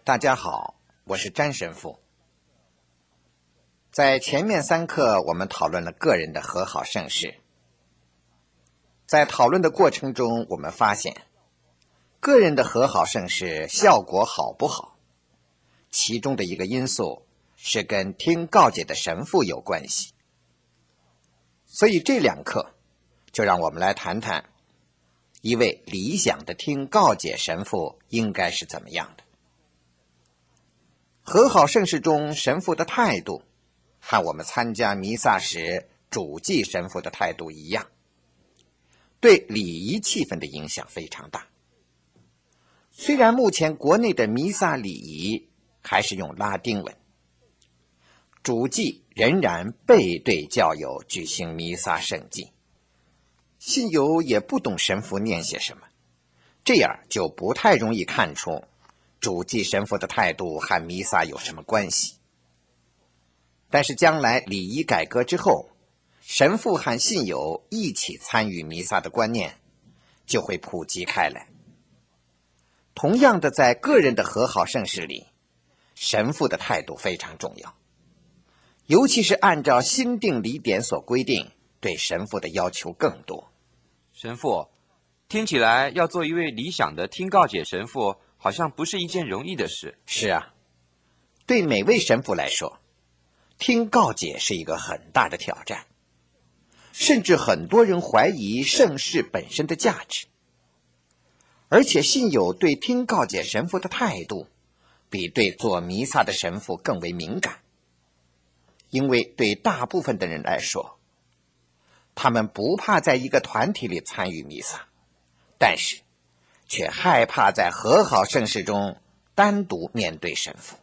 大家好，我是詹神父。在前面3课，我们讨论了个人的和好圣事。在讨论的过程中，我们发现，个人的和好圣事效果好不好，其中的一个因素是跟听告解的神父有关系。所以这2课就让我们来谈谈，一位理想的听告解神父应该是怎么样的。和好圣事中神父的态度和我们参加弥撒时主祭神父的态度一样，对礼仪气氛的影响非常大。虽然目前国内的弥撒礼仪还是用拉丁文，主祭仍然背对教友举行弥撒圣祭，信友也不懂神父念些什么，这样就不太容易看出主祭神父的态度和弥撒有什么关系。但是将来礼仪改革之后，神父和信友一起参与弥撒的观念就会普及开来。同样的，在个人的和好圣事里，神父的态度非常重要，尤其是按照新定礼典所规定，对神父的要求更多。 神父，听起来要做一位理想的听告解神父好像不是一件容易的事。 是啊，对每位神父来说，听告解是一个很大的挑战，甚至很多人怀疑圣事本身的价值。而且信友对听告解神父的态度比对做弥撒的神父更为敏感，因为对大部分的人来说，他们不怕在一个团体里参与弥撒，但是却害怕在和好圣事中单独面对神父。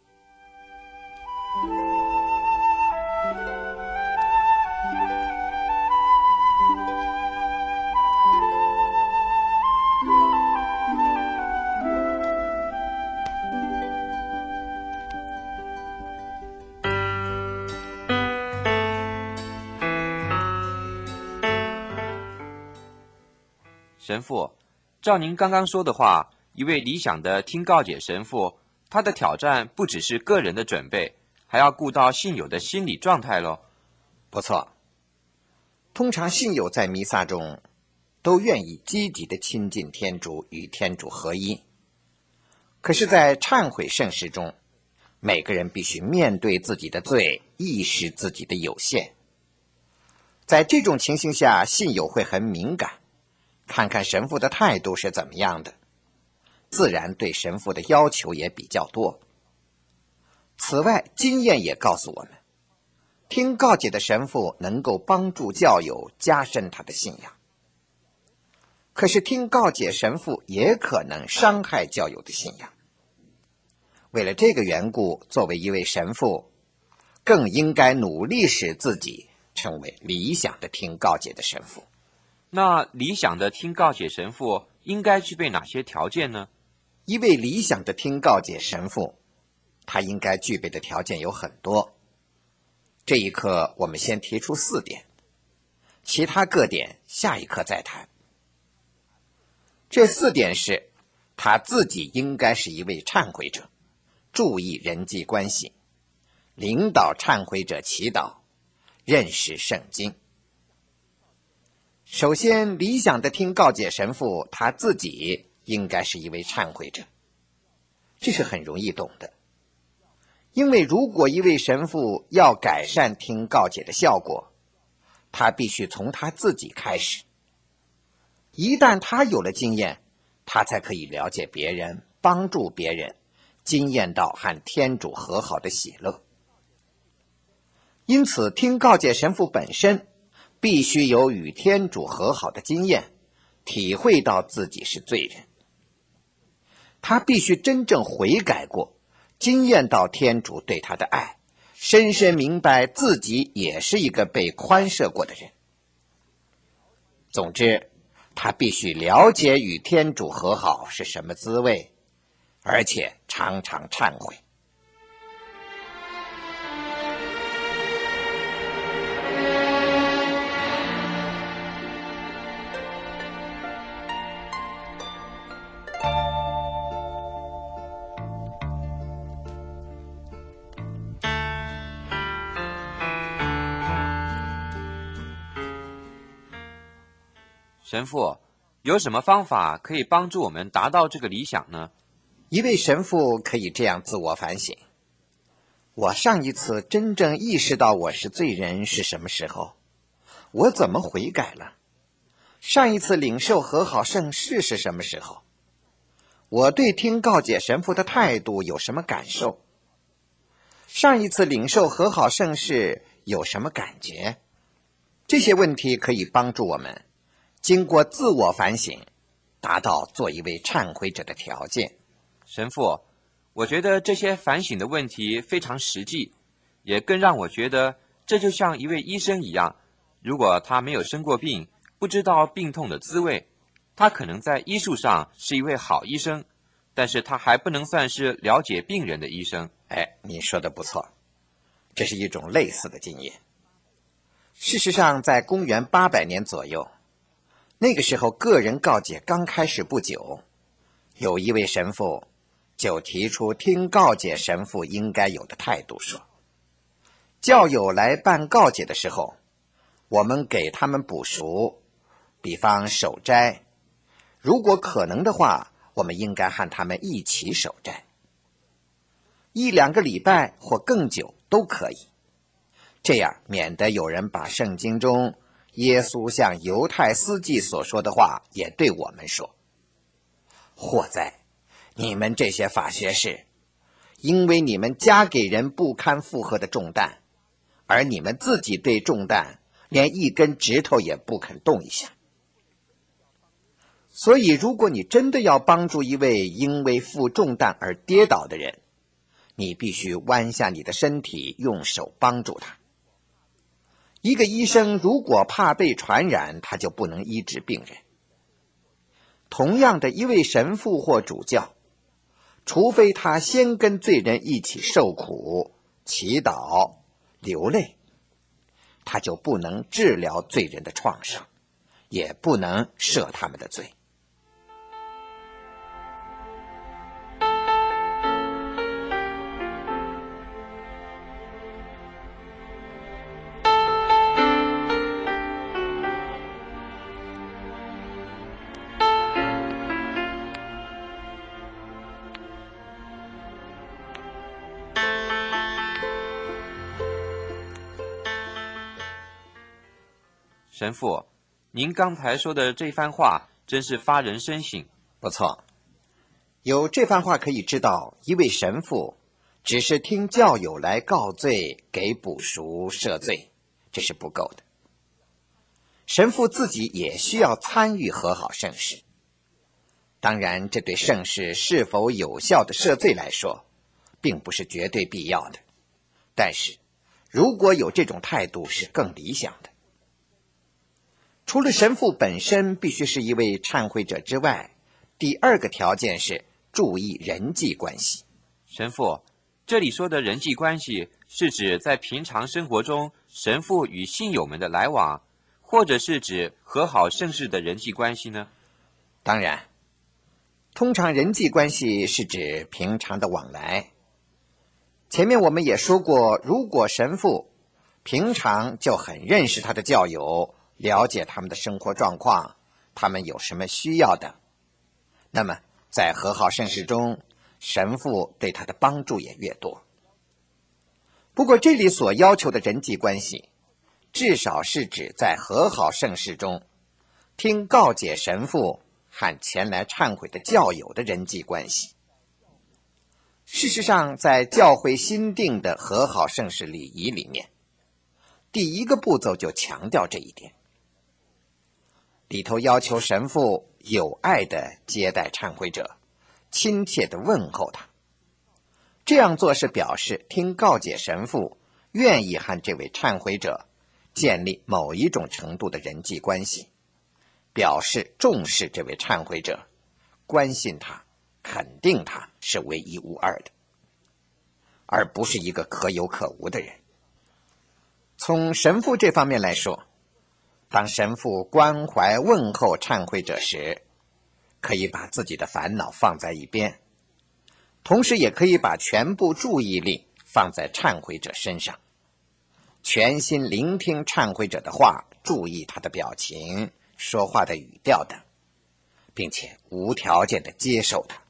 神父，照您刚刚说的话，一位理想的听告解神父，他的挑战不只是个人的准备，还要顾到信友的心理状态咯。 不错，通常信友在弥撒中都愿意积极地亲近天主，与天主合一。可是在忏悔圣事中，每个人必须面对自己的罪，意识自己的有限。在这种情形下，信友会很敏感，看看神父的态度是怎么样的，自然对神父的要求也比较多。此外，经验也告诉我们，听告解的神父能够帮助教友加深他的信仰。可是听告解神父也可能伤害教友的信仰。为了这个缘故，作为一位神父，更应该努力使自己成为理想的听告解的神父。 那理想的听告解神父应该具备哪些条件呢？ 一位理想的听告解神父，他应该具备的条件有很多。这一课我们先提出4点，其他各点下一课再谈。这4点是：他自己应该是一位忏悔者，注意人际关系，领导忏悔者祈祷，认识圣经。首先，理想的听告解神父他自己应该是一位忏悔者，这是很容易懂的。因为如果一位神父要改善听告解的效果，他必须从他自己开始。一旦他有了经验，他才可以了解别人，帮助别人，经验到和天主和好的喜乐。因此，听告解神父本身必须有与天主和好的经验，体会到自己是罪人。他必须真正悔改过，经验到天主对他的爱，深深明白自己也是一个被宽赦过的人。总之，他必须了解与天主和好是什么滋味，而且常常忏悔。 神父，有什么方法可以帮助我们达到这个理想呢？ 一位神父可以这样自我反省：我上一次真正意识到我是罪人是什么时候？我怎么悔改了？上一次领受和好圣事是什么时候？我对听告解神父的态度有什么感受？上一次领受和好圣事有什么感觉？这些问题可以帮助我们经过自我反省，达到做一位忏悔者的条件。 神父，我觉得这些反省的问题非常实际，也更让我觉得这就像一位医生一样，如果他没有生过病，不知道病痛的滋味，他可能在医术上是一位好医生，但是他还不能算是了解病人的医生。 你说的不错，这是一种类似的经验。事实上，在公元800年左右，那个时候个人告解刚开始不久，有一位神父就提出听告解神父应该有的态度，说教友来办告解的时候，我们给他们补赎，比方守斋，如果可能的话，我们应该和他们一起守斋，1-2个礼拜或更久都可以，这样免得有人把圣经中耶稣向犹太司祭所说的话也对我们说。祸哉，你们这些法学士，因为你们加给人不堪负荷的重担，而你们自己对重担连一根指头也不肯动一下。所以如果你真的要帮助一位因为负重担而跌倒的人，你必须弯下你的身体，用手帮助他。一个医生如果怕被传染，他就不能医治病人。同样的，一位神父或主教，除非他先跟罪人一起受苦、祈祷、流泪，他就不能治疗罪人的创伤，也不能赦他们的罪。 神父，您刚才说的这番话真是发人深省。 不错，有这番话可以知道，一位神父只是听教友来告罪、给补赎、赦罪，这是不够的。神父自己也需要参与和好圣事。当然，这对圣事是否有效的赦罪来说，并不是绝对必要的。但是，如果有这种态度，是更理想的。除了神父本身必须是一位忏悔者之外，第二个条件是注意人际关系。 神父，这里说的人际关系是指在平常生活中神父与信友们的来往，或者是指和好圣事的人际关系呢？ 当然，通常人际关系是指平常的往来。前面我们也说过，如果神父平常就很认识他的教友，了解他们的生活状况，他们有什么需要的，那么在和好圣事中，神父对他的帮助也越多。不过这里所要求的人际关系，至少是指在和好圣事中听告解神父和前来忏悔的教友的人际关系。事实上，在教会新定的和好圣事礼仪里面，第一个步骤就强调这一点。里头要求神父有爱地接待忏悔者，亲切地问候他。这样做是表示听告解神父愿意和这位忏悔者建立某一种程度的人际关系，表示重视这位忏悔者，关心他，肯定他是唯一无二的，而不是一个可有可无的人。从神父这方面来说，当神父关怀问候忏悔者时，可以把自己的烦恼放在一边，同时也可以把全部注意力放在忏悔者身上，全心聆听忏悔者的话，注意他的表情、 说话的语调等，并且无条件地接受它。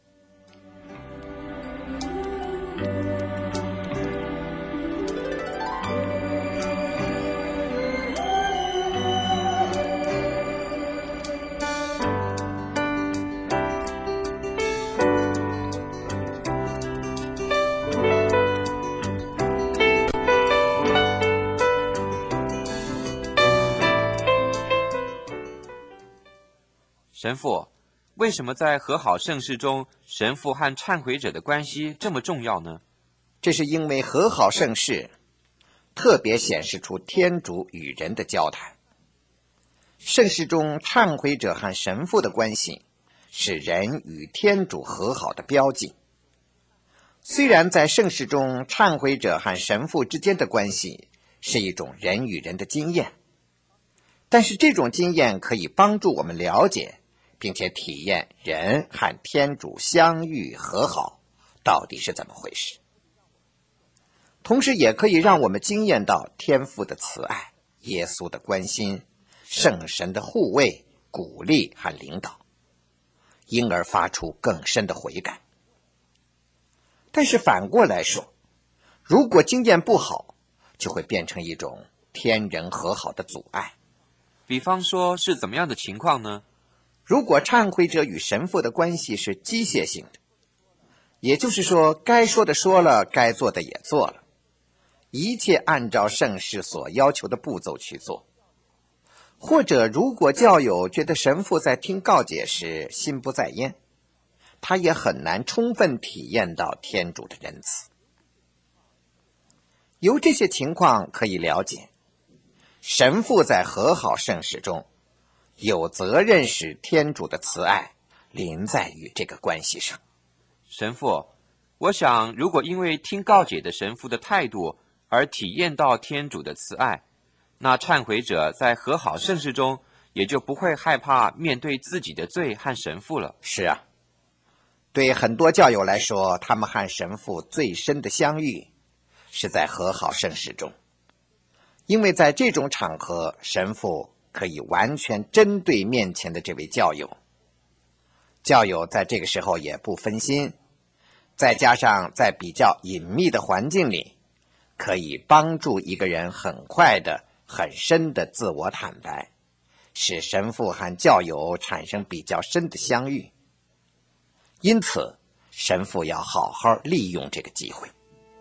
神父，为什么在和好圣事中，神父和忏悔者的关系这么重要呢？ 这是因为和好圣事特别显示出天主与人的交谈。圣事中忏悔者和神父的关系是人与天主和好的标记。虽然在圣事中忏悔者和神父之间的关系是一种人与人的经验，但是这种经验可以帮助我们了解并且体验人和天主相遇和好到底是怎么回事，同时也可以让我们经验到天父的慈爱、耶稣的关心、圣神的护卫、鼓励和领导，因而发出更深的悔改。但是反过来说，如果经验不好，就会变成一种天人和好的阻碍。 比方说是怎么样的情况呢？ 如果忏悔者与神父的关系是机械性的，也就是说该说的说了，该做的也做了，一切按照圣事所要求的步骤去做，或者如果教友觉得神父在听告解时心不在焉，他也很难充分体验到天主的仁慈。由这些情况可以了解，神父在和好圣事中有责任使天主的慈爱临在于这个关系上。 神父，我想如果因为听告解的神父的态度而体验到天主的慈爱，那忏悔者在和好圣事中也就不会害怕面对自己的罪和神父了。 是啊，对很多教友来说，他们和神父最深的相遇是在和好圣事中，因为在这种场合，神父可以完全针对面前的这位教友，教友在这个时候也不分心，再加上在比较隐秘的环境里，可以帮助一个人很快的、很深的自我坦白，使神父和教友产生比较深的相遇。因此，神父要好好利用这个机会。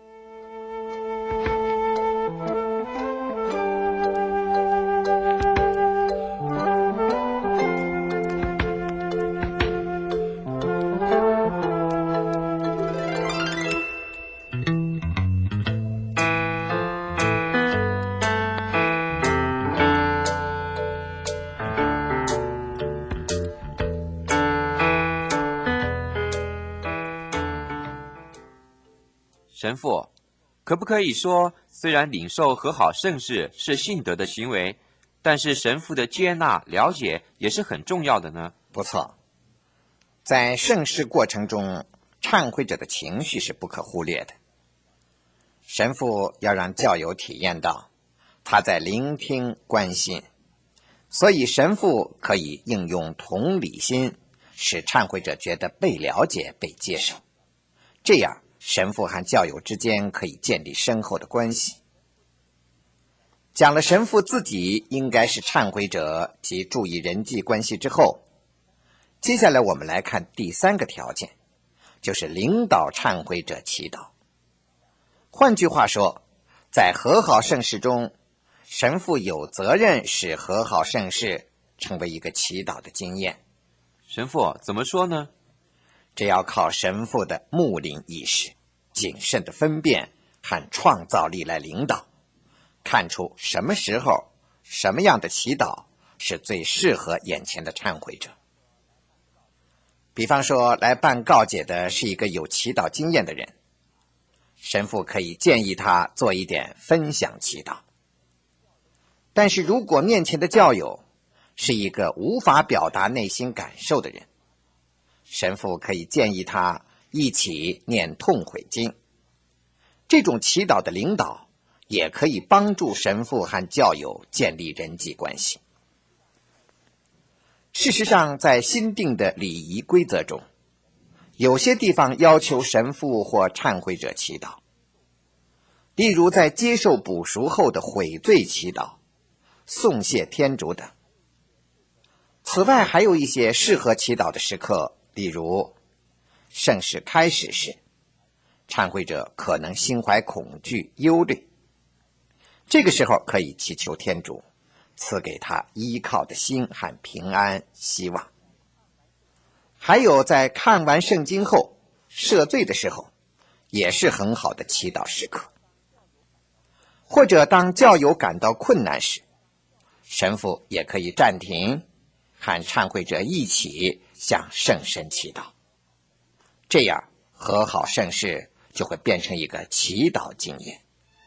神父，可不可以说，虽然领受和好圣事是信德的行为，但是神父的接纳、了解也是很重要的呢？ 不错，在圣事过程中，忏悔者的情绪是不可忽略的。神父要让教友体验到他在聆听、关心，所以神父可以应用同理心，使忏悔者觉得被了解、被接受，这样神父和教友之间可以建立深厚的关系。讲了神父自己应该是忏悔者及注意人际关系之后，接下来我们来看第三个条件，就是领导忏悔者祈祷。换句话说，在和好圣事中，神父有责任使和好圣事成为一个祈祷的经验。 神父怎么说呢？ 这要靠神父的牧灵意识、谨慎的分辨和创造力来领导，看出什么时候、什么样的祈祷是最适合眼前的忏悔者。比方说，来办告解的是一个有祈祷经验的人，神父可以建议他做一点分享祈祷。但是如果面前的教友是一个无法表达内心感受的人，神父可以建议他一起念痛悔经。这种祈祷的领导也可以帮助神父和教友建立人际关系。 事实上，在新定的礼仪规则中，有些地方要求神父或忏悔者祈祷，例如在接受补赎后的悔罪祈祷、颂谢天主等。此外，还有一些适合祈祷的时刻，例如圣事开始时，忏悔者可能心怀恐惧、忧虑，这个时候可以祈求天主赐给他依靠的心和平安、希望。还有在看完圣经后赦罪的时候，也是很好的祈祷时刻。或者当教友感到困难时，神父也可以暂停，和忏悔者一起向圣神祈祷，这样和好圣事就会变成一个祈祷经验。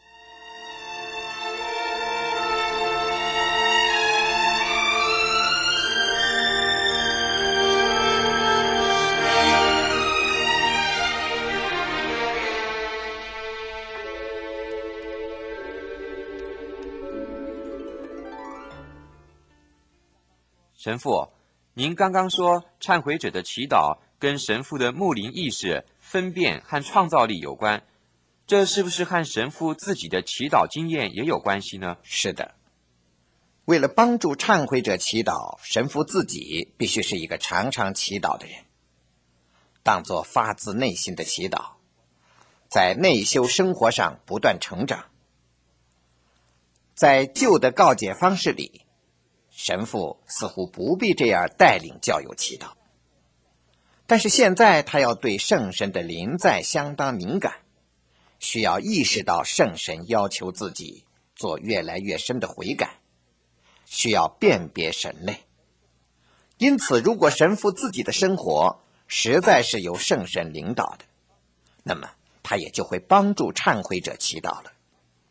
神父，您刚刚说忏悔者的祈祷跟神父的牧灵意识、分辨和创造力有关，这是不是和神父自己的祈祷经验也有关系呢？ 是的，为了帮助忏悔者祈祷，神父自己必须是一个常常祈祷的人，当作发自内心的祈祷，在内修生活上不断成长。在旧的告解方式里，神父似乎不必这样带领教友祈祷，但是现在他要对圣神的临在相当敏感，需要意识到圣神要求自己做越来越深的悔改，需要辨别神类。因此，如果神父自己的生活实在是由圣神领导的，那么他也就会帮助忏悔者祈祷了。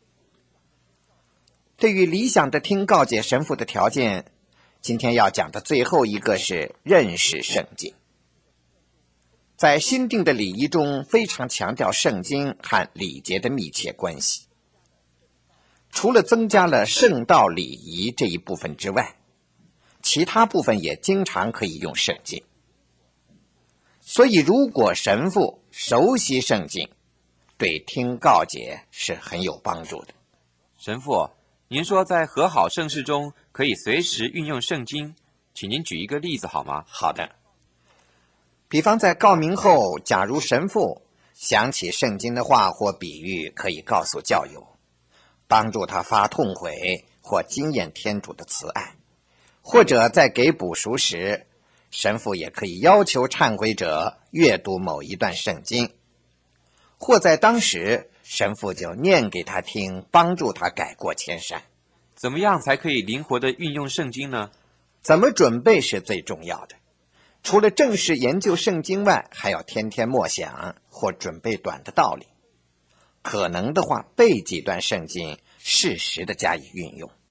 对于理想的听告解神父的条件，今天要讲的最后一个是认识圣经。在新定的礼仪中，非常强调圣经和礼节的密切关系。除了增加了圣道礼仪这一部分之外，其他部分也经常可以用圣经。所以如果神父熟悉圣经，对听告解是很有帮助的。 神父，您说在和好圣事中可以随时运用圣经，请您举一个例子好吗？ 好的。比方在告明后，假如神父想起圣经的话或比喻，可以告诉教友，帮助他发痛悔或经验天主的慈爱。或者在给补赎时，神父也可以要求忏悔者阅读某一段圣经，或在当时神父就念给他听，帮助他改过迁善。 怎么样才可以灵活地运用圣经呢？ 怎么准备是最重要的。除了正式研究圣经外，还要天天默想或准备短的道理。可能的话，背几段圣经，适时地加以运用。